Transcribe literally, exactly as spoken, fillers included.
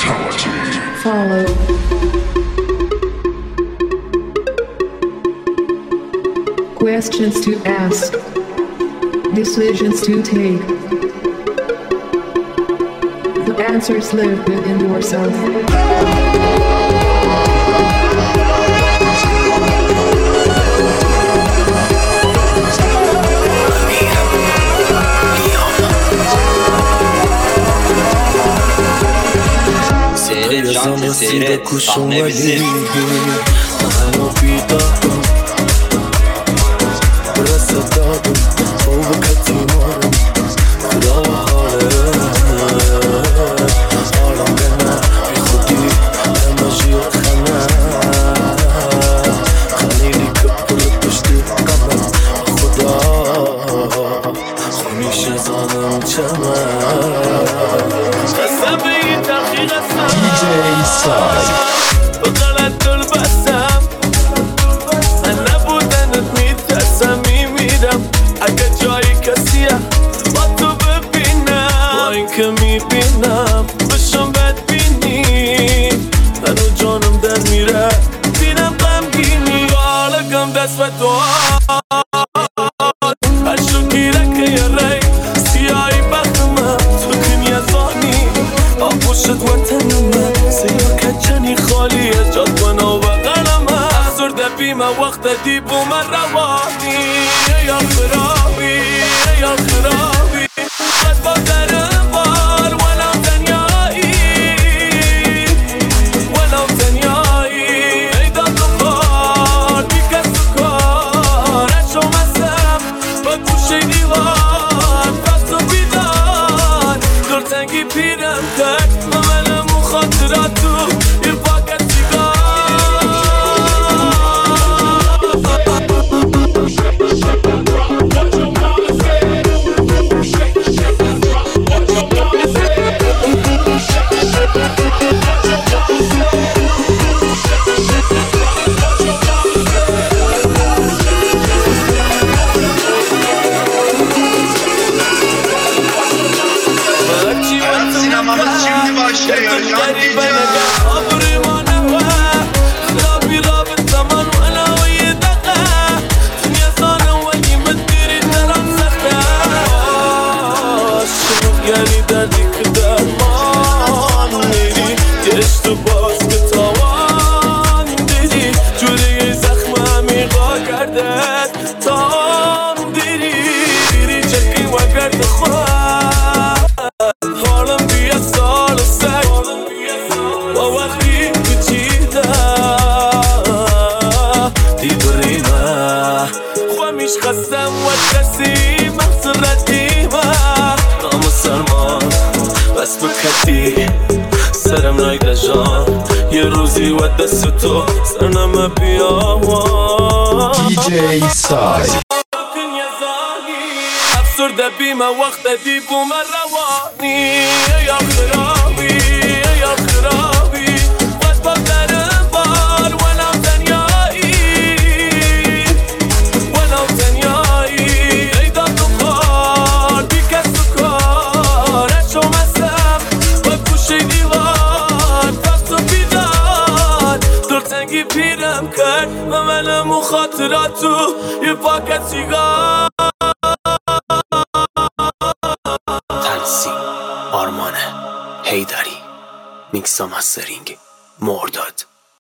Follow. Questions to ask. Decisions to take. The answers live within yourself. Seyret Jante, seyret, sahne bizim. بغلط دل بستم من نبودنت میترسم میمیرم اگه جایی کسیه با تو ببینم با این که میبینم بشم بدبینی هنو جانم در میره بینم غمگینی بالگم دست و تو هرشو گیره که یه ری سیایی بختمم تو کنی زانی آبوشت وطنمم سیاه کچنی خالی از جاد بنا و قلمم افزرده بیمه وقت دیب و من روانی یا خرابی یا خرابی بس با درم بار ولو تنیایی ولو تنیایی ای داد و خار بی کس و کار اشو مسم با گوشه دیوار پس و بیدار دلتنگی پیرم کرد مملم و خاطرات تو یه پاکت سیگار Sinemamız şimdi başlıyor. یعنی دردی که درمان میری گشت و باز که تاوان دیدی جوری زخم عمیقا گردد تام دیری دیری چکی و گرد خواهد حالم بیه سال سگ و وقتی بچیده دیبریمه خوامیش خستم و کسی مغز ردیمه بس بکتی سرم نایده جان یه روزی و دست تو سرنم بیاوان دی جی سای افسرده بیمه وقت دیب و من روانی یا خرابی یا خرابی بس با درم بار ولو تنیایی ولو تنیایی ای داد و خار بی کس و کار اشو مسم با گوشه دیوار پس و بیدار دلتنگی پیرم کرد مملم و خاطرات تو یه پاکت سیگار تنسی آرمانه هیدری میکس و مسترینگ مرداد